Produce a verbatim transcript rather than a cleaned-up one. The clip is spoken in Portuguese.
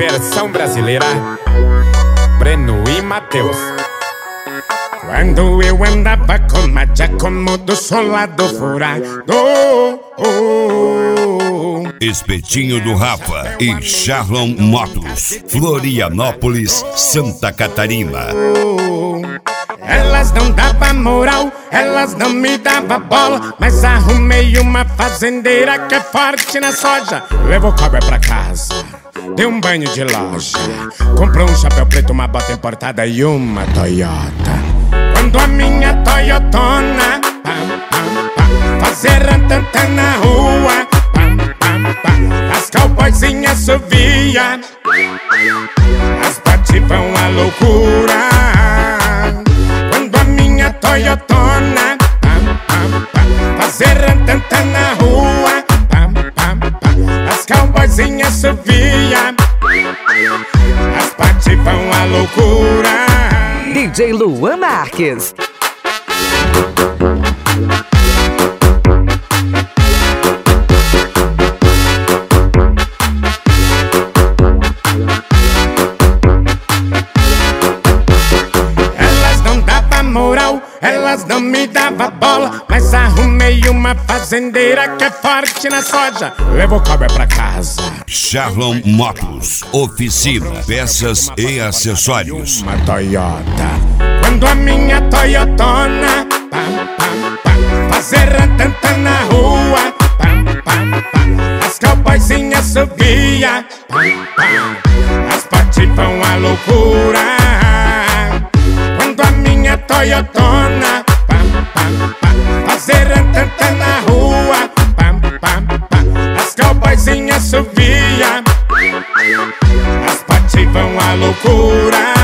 Versão brasileira, Breno e Matheus. Quando eu andava com a Giacomo do solado furado, oh, oh. Espetinho do Rafa e Charlon Motos, Florianópolis, Santa Catarina. Elas não davam moral, elas não me davam bola, mas arrumei uma fazendeira que é forte na soja. Levou cobra pra casa, deu um banho de loja, comprou um chapéu preto, uma bota importada e uma Toyota. Quando a minha Toyotona pam, pam, pam, fazer rantantã na rua, pam, pam, pam, as cowboyzinhas subia, as partes vão à loucura. Quando a minha Toyotona pam, pam, pam, fazer rantantã na rua, pam, pam, pam, as cowboyzinhas subia, as partes vão à loucura. D J Luan Marques. Elas não davam moral, elas não me davam bola, mas arrumei uma fazendeira que é forte na soja. Levou cobra pra casa. Charlon Motos, oficina, peças e acessórios. Uma Toyota. Quando a minha Toyotona pam, pam, pam, fazer rantantã na rua, pam, pam, pam, as cowboyzinhas subia, pam, pam, as partes vão à loucura. Quando a minha Toyotona pam, pam, pam, fazer rantantã na rua, pam, pam, pam, as cowboyzinhas subia, as partes vão à loucura.